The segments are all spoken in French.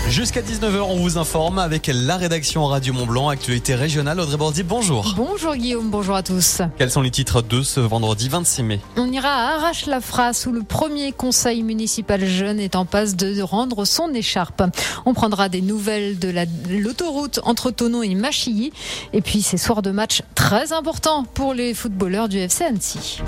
Jusqu'à 19h, on vous informe avec la rédaction Radio Mont-Blanc, actualité régionale. Audrey Bordy, bonjour. Bonjour Guillaume, bonjour à tous. Quels sont les titres de ce vendredi 26 mai ? On ira à Arrache-la-Frasse où le premier conseil municipal jeune est en passe de rendre son écharpe. On prendra des nouvelles de l'autoroute entre Thonon et Machilly. Et puis ces soirs de match très importants pour les footballeurs du FC Annecy.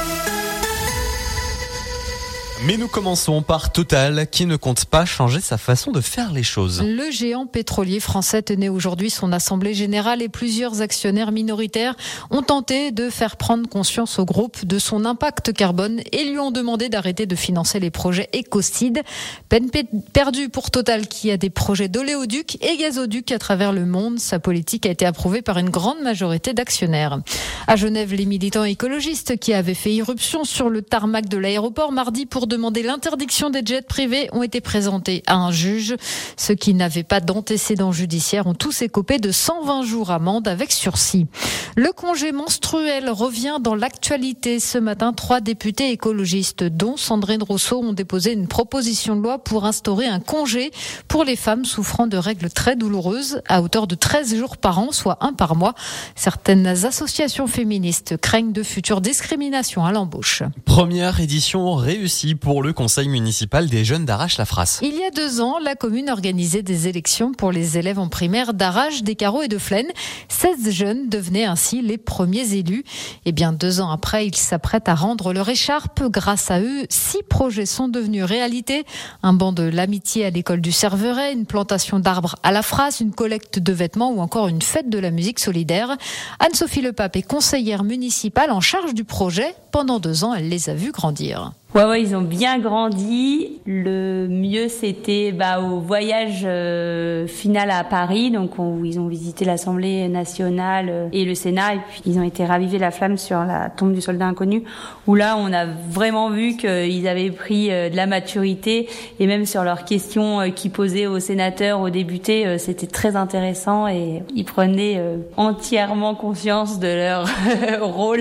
Mais nous commençons par Total, qui ne compte pas changer sa façon de faire les choses. Le géant pétrolier français tenait aujourd'hui son assemblée générale et plusieurs actionnaires minoritaires ont tenté de faire prendre conscience au groupe de son impact carbone et lui ont demandé d'arrêter de financer les projets écocides. Peine perdue pour Total qui a des projets d'oléoduc et gazoduc à travers le monde. Sa politique a été approuvée par une grande majorité d'actionnaires. À Genève, les militants écologistes qui avaient fait irruption sur le tarmac de l'aéroport mardi pour demander l'interdiction des jets privés ont été présentés à un juge. Ceux qui n'avaient pas d'antécédents judiciaires ont tous écopé de 120 jours amende avec sursis. Le congé menstruel revient dans l'actualité. Ce matin, 3 députés écologistes, dont Sandrine Rousseau, ont déposé une proposition de loi pour instaurer un congé pour les femmes souffrant de règles très douloureuses à hauteur de 13 jours par an, soit 1 par mois. Certaines associations féministes craignent de futures discriminations à l'embauche. Première édition réussie pour le conseil municipal des jeunes d'Arrache-la-Frasse. Il y a 2 ans, la commune organisait des élections pour les élèves en primaire d'Arrache, des Carreaux et de Flaine. 16 jeunes devenaient ainsi les premiers élus. Et bien 2 ans après, ils s'apprêtent à rendre leur écharpe. Grâce à eux, 6 projets sont devenus réalité. Un banc de l'amitié à l'école du Serveret, une plantation d'arbres à la Frasse, une collecte de vêtements ou encore une fête de la musique solidaire. Anne-Sophie Lepape est conseillère municipale en charge du projet. Pendant 2 ans, elle les a vus grandir. Ouais, ils ont bien grandi. Le mieux, c'était au voyage final à Paris, donc où ils ont visité l'Assemblée nationale et le Sénat, et puis ils ont été raviver la flamme sur la tombe du soldat inconnu, où là, on a vraiment vu qu'ils avaient pris de la maturité, et même sur leurs questions qu'ils posaient aux sénateurs, aux députés, c'était très intéressant, et ils prenaient entièrement conscience de leur rôle.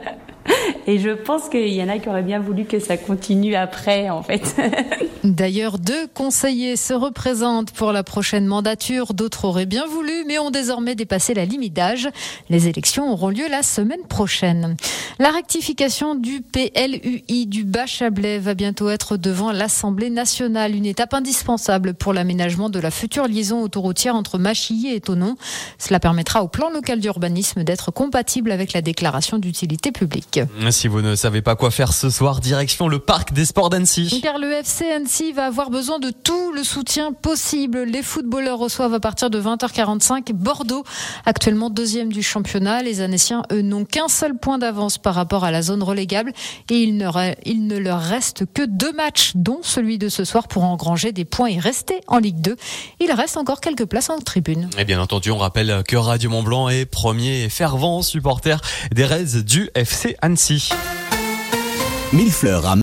Et je pense qu'il y en a qui auraient bien voulu que ça continue après, en fait. D'ailleurs, 2 conseillers se représentent pour la prochaine mandature. D'autres auraient bien voulu, mais ont désormais dépassé la limite d'âge. Les élections auront lieu la semaine prochaine. La rectification du PLUI du Bas-Chablais va bientôt être devant l'Assemblée nationale. Une étape indispensable pour l'aménagement de la future liaison autoroutière entre Machilly et Thonon. Cela permettra au plan local d'urbanisme d'être compatible avec la déclaration d'utilité publique. Si vous ne savez pas quoi faire ce soir, direction le parc des sports d'Annecy. Car le FC Annecy va avoir besoin de tout le soutien possible. Les footballeurs reçoivent à partir de 20h45 Bordeaux, actuellement 2e du championnat. Les Annéciens, eux, n'ont qu'un seul point d'avance par rapport à la zone relégable et il ne leur reste que 2 matchs, dont celui de ce soir pour engranger des points et rester en Ligue 2. Il reste encore quelques places en tribune. Et bien entendu, on rappelle que Radio Mont-Blanc est premier et fervent supporter des Reds du FC Annecy. Mille fleurs à